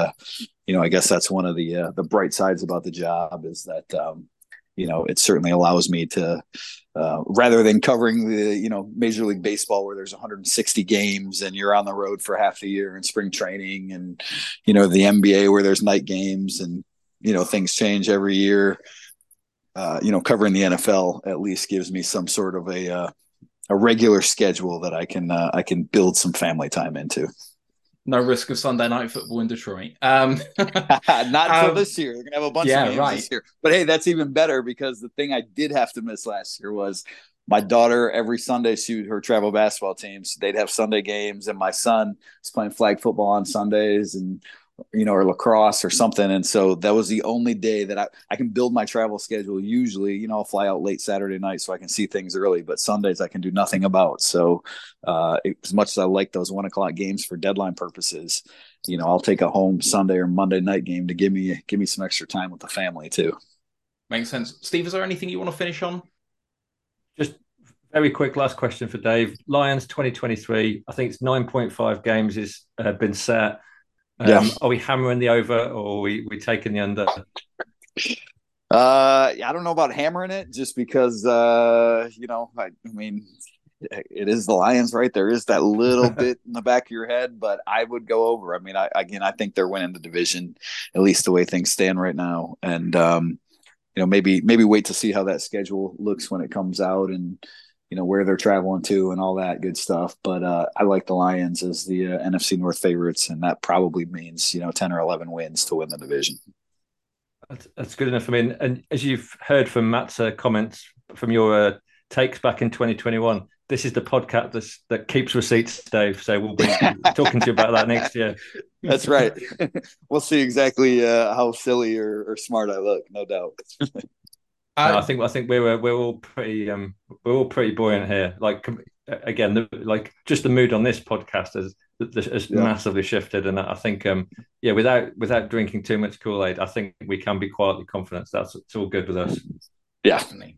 I guess that's one of the bright sides about the job is that it certainly allows me to. Rather than covering the, Major League Baseball where there's 160 games and you're on the road for half the year in spring training and, the NBA where there's night games and, things change every year. Covering the NFL at least gives me some sort of a regular schedule that I can build some family time into. No risk of Sunday night football in Detroit. Not until this year. They're going to have a bunch of games this year. But hey, that's even better because the thing I did have to miss last year was my daughter, every Sunday, her travel basketball teams, they'd have Sunday games. And my son was playing flag football on Sundays and, or lacrosse or something. And so that was the only day that I can build my travel schedule. Usually, I'll fly out late Saturday night so I can see things early, but Sundays I can do nothing about. So as much as I like those 1:00 games for deadline purposes, I'll take a home Sunday or Monday night game to give me some extra time with the family too. Makes sense. Steve, is there anything you want to finish on? Just very quick last question for Dave. Lions 2023, I think it's 9.5 games has been set. Are we hammering the over or are we taking the under? I don't know about hammering it just because, I mean, it is the Lions, right? There is that little bit in the back of your head, but I would go over. I mean, I think they're winning the division, at least the way things stand right now. And, maybe wait to see how that schedule looks when it comes out and, where they're traveling to and all that good stuff. But I like the Lions as the NFC North favorites, and that probably means, 10 or 11 wins to win the division. That's good enough. I mean, and as you've heard from Matt's comments from your takes back in 2021, this is the podcast that keeps receipts, Dave. So we'll be talking to you about that next year. That's right. We'll see exactly how silly or smart I look, no doubt. No, I think we're all pretty buoyant here. Like again, just the mood on this podcast has massively shifted, and I think without drinking too much Kool-Aid, I think we can be quietly confident. It's all good with us. Yeah, definitely.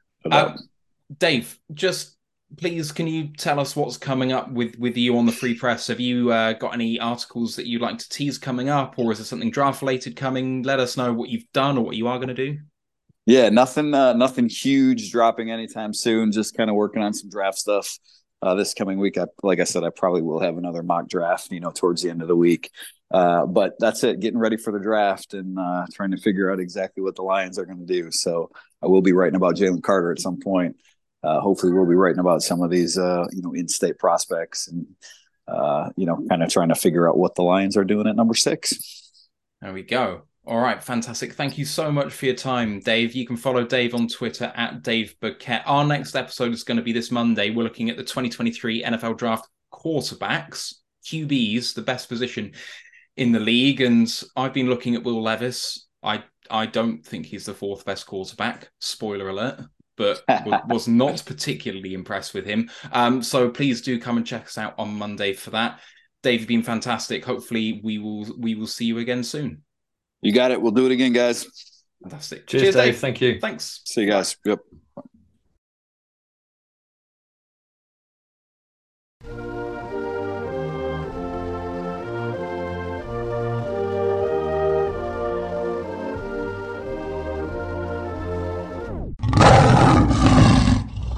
Dave, just please, can you tell us what's coming up with you on the Free Press? Have you got any articles that you'd like to tease coming up, or is there something draft related coming? Let us know what you've done or what you are going to do. Yeah, nothing huge dropping anytime soon. Just kind of working on some draft stuff this coming week. Like I said, I probably will have another mock draft, towards the end of the week. But that's it, getting ready for the draft and trying to figure out exactly what the Lions are going to do. So I will be writing about Jalen Carter at some point. Hopefully we'll be writing about some of these, in-state prospects and, kind of trying to figure out what the Lions are doing at number 6. There we go. All right, fantastic. Thank you so much for your time, Dave. You can follow Dave on Twitter at Dave Burkett. Our next episode is going to be this Monday. We're looking at the 2023 NFL Draft quarterbacks, QBs, the best position in the league. And I've been looking at Will Levis. I don't think he's the 4th best quarterback. Spoiler alert. But was not particularly impressed with him. So please do come and check us out on Monday for that. Dave, you've been fantastic. Hopefully we will see you again soon. You got it. We'll do it again, guys. Fantastic. Cheers, Dave. Thank you. Thanks. See you guys. Yep.